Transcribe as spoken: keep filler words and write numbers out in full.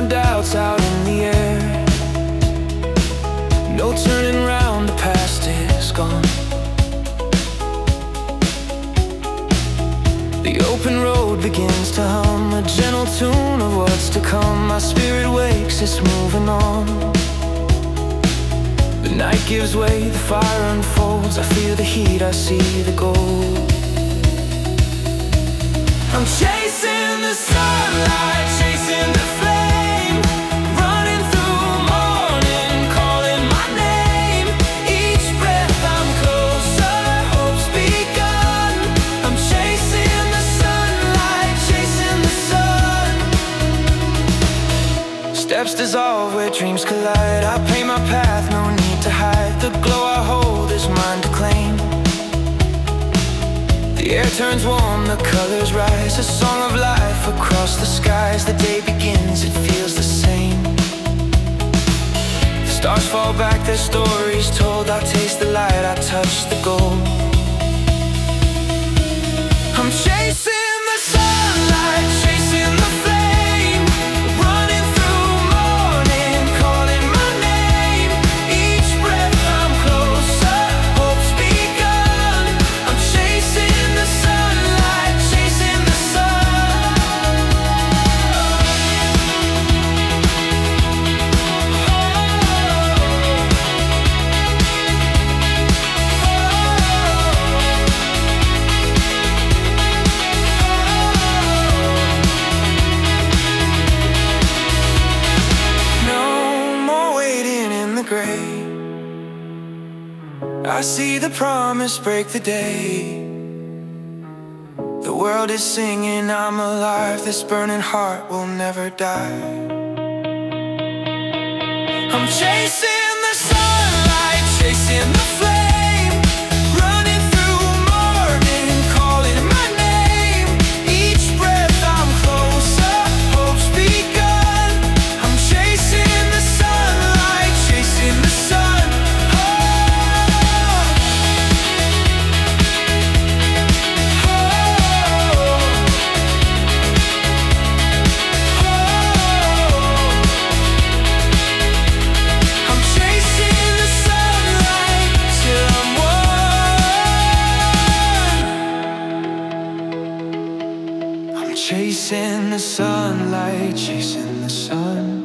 my doubts out in the air. No turning round, the past is gone. The open road begins to hum a gentle tune of what's to come. My spirit wakes, it's moving on. The night gives way, the fire unfolds. I feel the heat, I see the gold. I'm chasing the sunlight, chasing the flame, running through morning, calling my name. Each breath I'm closer, hope's begun. I'm chasing the sunlight, chasing the sun. Steps dissolve where dreams collide. I paint my path, no need to hide. The glow I hold is mine to claim. The air turns warm, the colors rise. A song of life across the skies. The day begins, it feels the same. The stars fall back, their stories told. I taste the light, I touch the gold. I'm chasing the sunlight, chasing the flame, running through morning, calling my name. Each breath I'm closer, hope's begun. I'm chasing the sunlight, chasing the sun. No more waiting in the gray. I see the promise break the day. The world is singing, I'm alive. This burning heart will never die. I'm chasing the sunlight, chasing the flame, running through morning, calling my name. Each breath I'm closer, hope's begun. I'm chasing the sunlight, chasing the sun. I'm chasing the sunlight till I'm one. I'm chasing the sunlight, chasing the sun.